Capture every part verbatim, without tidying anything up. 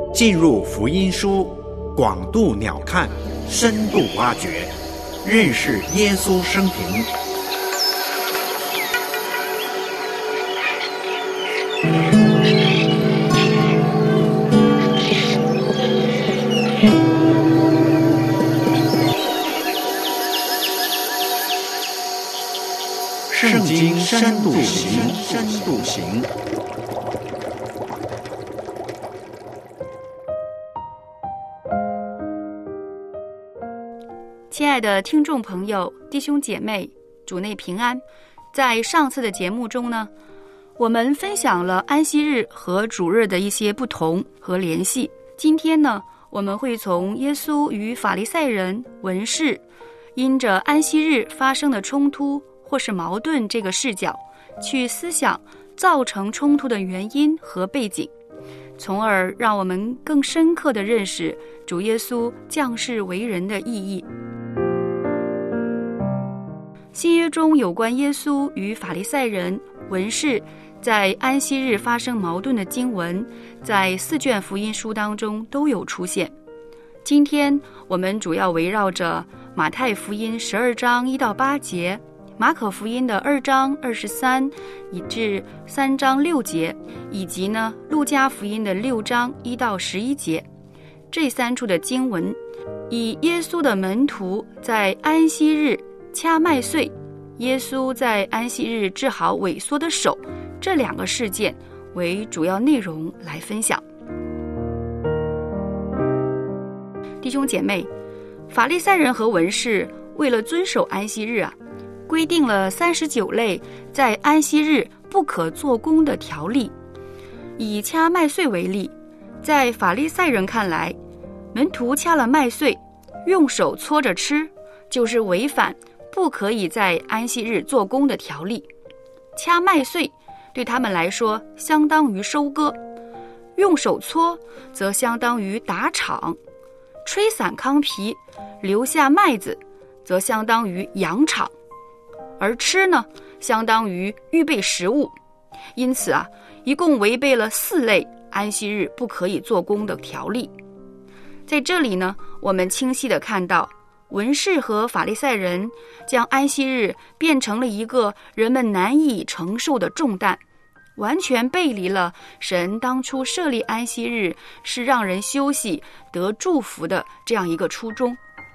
进入福音书，广度鸟瞰，深度挖掘，认识耶稣生平。圣经深度行，深度行。 亲爱的听众朋友、弟兄姐妹，主内平安。在上次的节目中呢，我们分享了安息日和主日的一些不同和联系。今天呢，我们会从耶稣与法利赛人、文士因着安息日发生的冲突或是矛盾这个视角，去思想造成冲突的原因和背景，从而让我们更深刻地认识主耶稣降世为人的意义。新约中有关耶稣与法利赛人、文士在安息日发生矛盾的经文，在四卷福音书当中都有出现。今天我们主要围绕着马太福音十二章一到八节，马可福音的二章二十三以至三章六节，以及呢路加福音的六章一到十一节，这三处的经文，以耶稣的门徒在安息日掐麦穗，耶稣在安息日治好萎缩的手，这两个事件为主要内容来分享。弟兄姐妹，法利赛人和文士为了遵守安息日啊，规定了三十九类在安息日不可做工的条例。以掐麦穗为例，在法利赛人看来，门徒掐了麦穗，用手搓着吃，就是违反不可以在安息日做工的条例。掐麦穗对他们来说相当于收割，用手搓则相当于打场，吹散糠皮留下麦子则相当于扬场，而吃呢，相当于预备食物。因此啊，一共违背了四类安息日不可以做工的条例。在这里呢，我们清晰地看到文士和法利赛人将安息日变成了一个人们难以承受的重担，完全背离了神当初设立安息日是让人休息得祝福的这样一个初衷。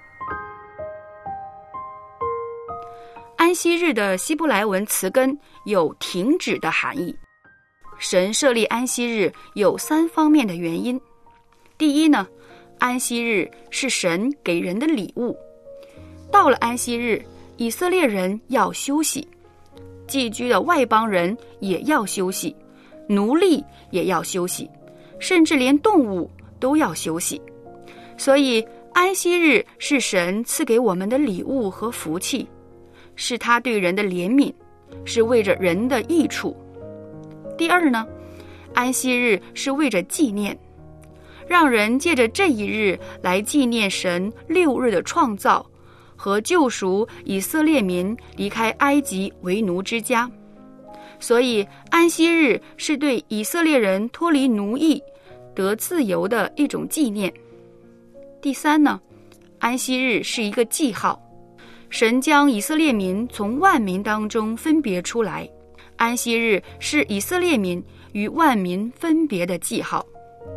安息日的希伯来文词根有停止的含义。神设立安息日有三方面的原因。第一呢，安息日是神给人的礼物。到了安息日，以色列人要休息，寄居的外邦人也要休息，奴隶也要休息，甚至连动物都要休息。所以安息日是神赐给我们的礼物和福气，是他对人的怜悯，是为着人的益处。第二呢，安息日是为着纪念，让人借着这一日来纪念神六日的创造和救赎以色列民离开埃及为奴之家。所以安息日是对以色列人脱离奴役得自由的一种纪念。第三呢，安息日是一个记号，神将以色列民从万民当中分别出来，安息日是以色列民与万民分别的记号。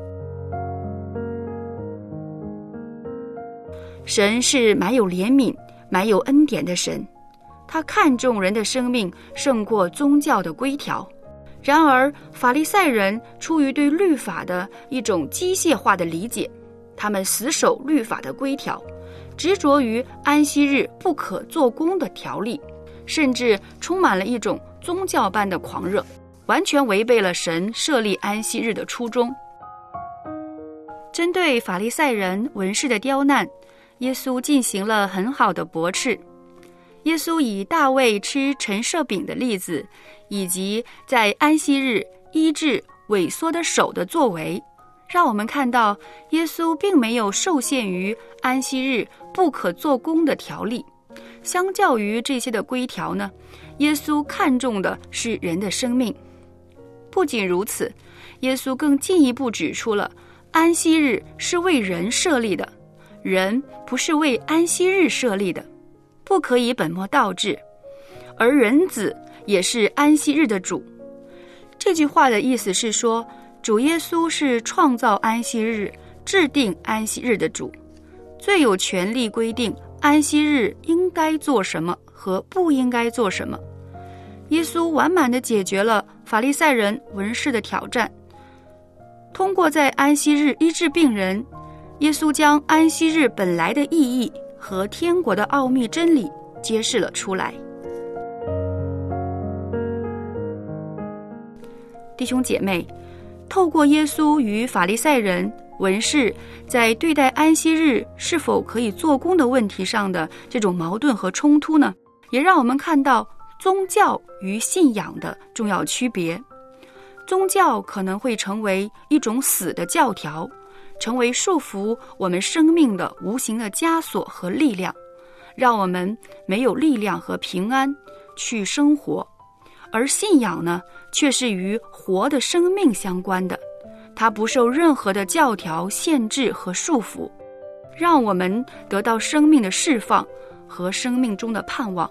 神是满有怜悯、满有恩典的神，他看重人的生命胜过宗教的规条。然而法利赛人出于对律法的一种机械化的理解，他们死守律法的规条，执着于安息日不可做工的条例，甚至充满了一种宗教般的狂热，完全违背了神设立安息日的初衷。针对法利赛人、文士的刁难，耶稣进行了很好的驳斥。耶稣以大卫吃陈设饼的例子，以及在安息日医治萎缩的手的作为，让我们看到耶稣并没有受限于安息日不可做工的条例。相较于这些的规条呢，耶稣看重的是人的生命。不仅如此，耶稣更进一步指出了安息日是为人设立的，人不是为安息日设立的，不可以本末倒置。而人子也是安息日的主。这句话的意思是说，主耶稣是创造安息日、制定安息日的主，最有权利规定安息日应该做什么和不应该做什么。耶稣完满地解决了法利赛人、文士的挑战。通过在安息日医治病人，耶稣将安息日本来的意义和天国的奥秘真理揭示了出来。弟兄姐妹，透过耶稣与法利赛人、文士在对待安息日是否可以做工的问题上的这种矛盾和冲突呢，也让我们看到宗教与信仰的重要区别。宗教可能会成为一种死的教条，成为束缚我们生命的无形的枷锁和力量，让我们没有力量和平安去生活。而信仰呢，却是与活的生命相关的，它不受任何的教条限制和束缚，让我们得到生命的释放和生命中的盼望。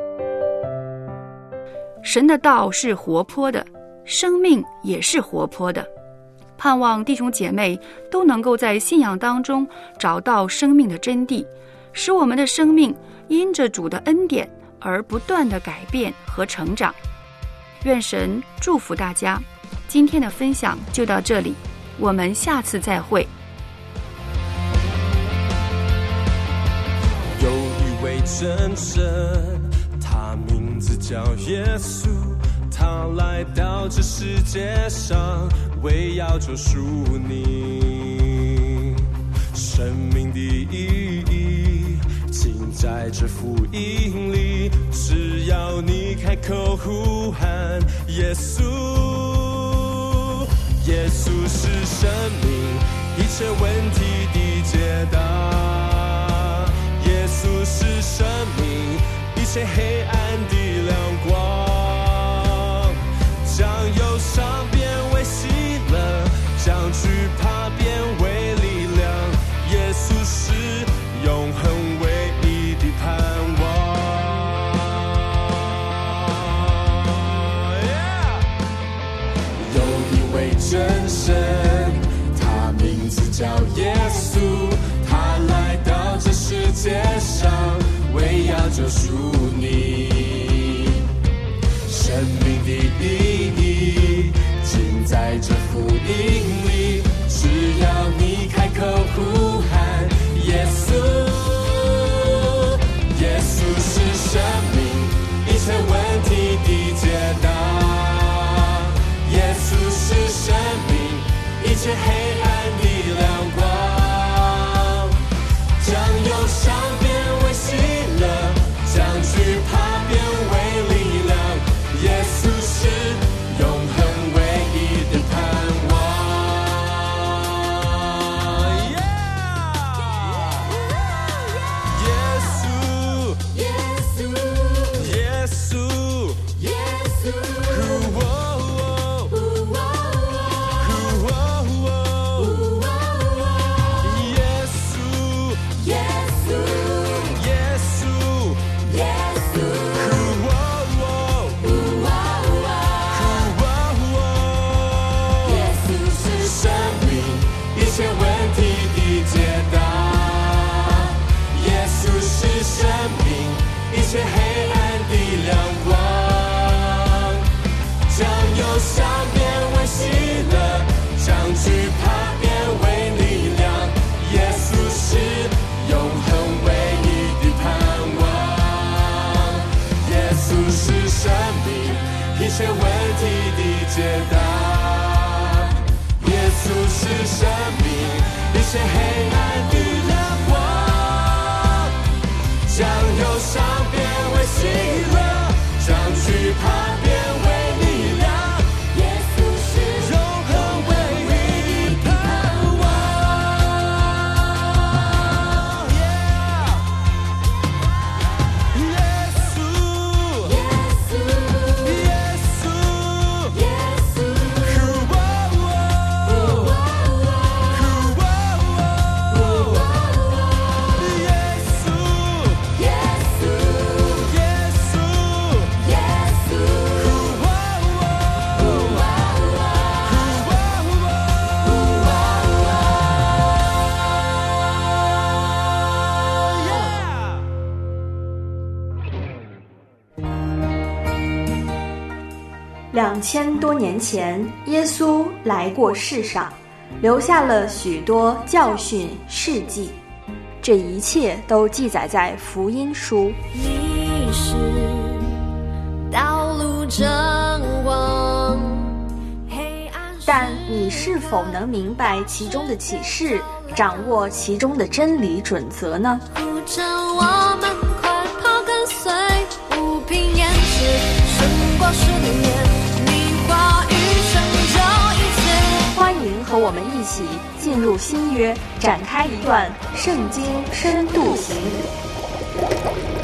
神的道是活泼的，生命也是活泼的。盼望弟兄姐妹都能够在信仰当中找到生命的真谛，使我们的生命因着主的恩典而不断的改变和成长。愿神祝福大家，今天的分享就到这里，我们下次再会。 有一位真神，他名字叫耶稣，他来到这世界上，为要救赎你。生命的意义尽在这福音里，只要你开口呼喊耶稣。耶稣是生命一切问题的解答，耶稣是生命一切黑暗的亮光，将忧伤变为喜乐，将惧怕变为力量，耶稣是永恒唯一的盼望。 yeah! 有一位真神，他名字叫耶稣，他来到这世界上，为要救赎你。生命的意义尽在这福音里，只要你开口呼喊耶稣。耶稣是生命一切问题的解答，耶稣是生命一切黑暗的亮光，将忧伤变为喜乐，将惧怕变为力量，耶稣是永恒唯一的盼望。耶稣，耶稣，耶稣，耶稣，一切黑暗的亮光，将忧伤变为喜乐，将惧怕变为力量，耶稣是永恒唯一的盼望，耶稣是生命一切问题的解答，耶稣是生命一切黑暗的亮光，将忧伤变为喜乐，将惧怕变为力量，耶稣是永恒唯一的盼望。耶稣，耶稣，耶稣，耶稣，耶稣，耶稣， 两千多年前，耶稣来过世上，留下了许多教训事迹，这一切都记载在福音书。 你是道路真光，黑暗但你是否能明白其中的启示，掌握其中的真理准则呢？ 呼召我们快跑跟随，不凭眼识，胜过数年，你话语成就一切。 欢迎和我们一起进入新约，展开一段圣经深度行旅。